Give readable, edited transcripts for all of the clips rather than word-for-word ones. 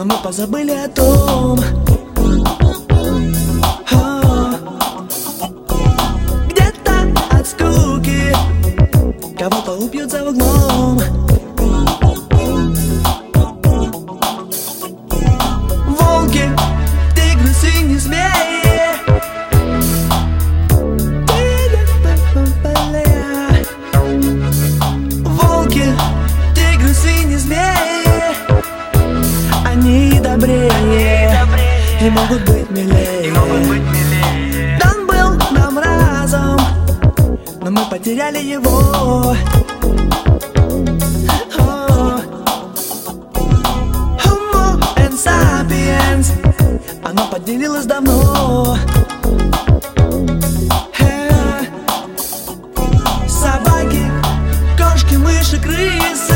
мы позабыли о том, где-то от скуки кого-то убьют за углом. Волки, тигры, свиньи, змеи, волки, тигры, свиньи, змеи, они добрее и могут быть милее. Он был нам разом, но мы потеряли его. Homo and sapiens, оно поделилось давно. Собаки, кошки, мыши, крысы,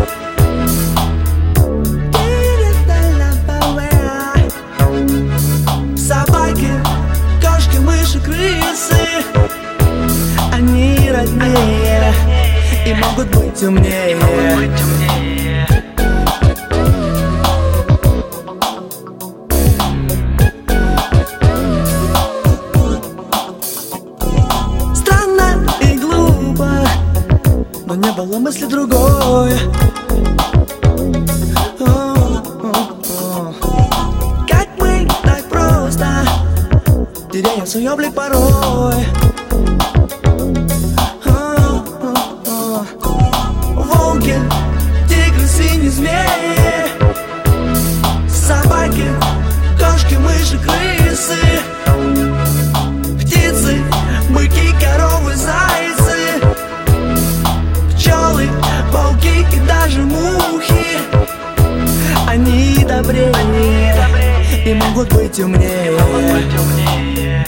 собаки, кошки, мыши, крысы, они роднее и могут быть умнее. Странно и глупо, но не было мысли другой. Как мы так просто теряем свой облик порой. Волки, тигры, свиньи, змеи, собаки, кошки, мыши, крысы, птицы, быки, коровы, зайцы, пчелы, пауки и даже мухи. Они добрее и могут быть умнее.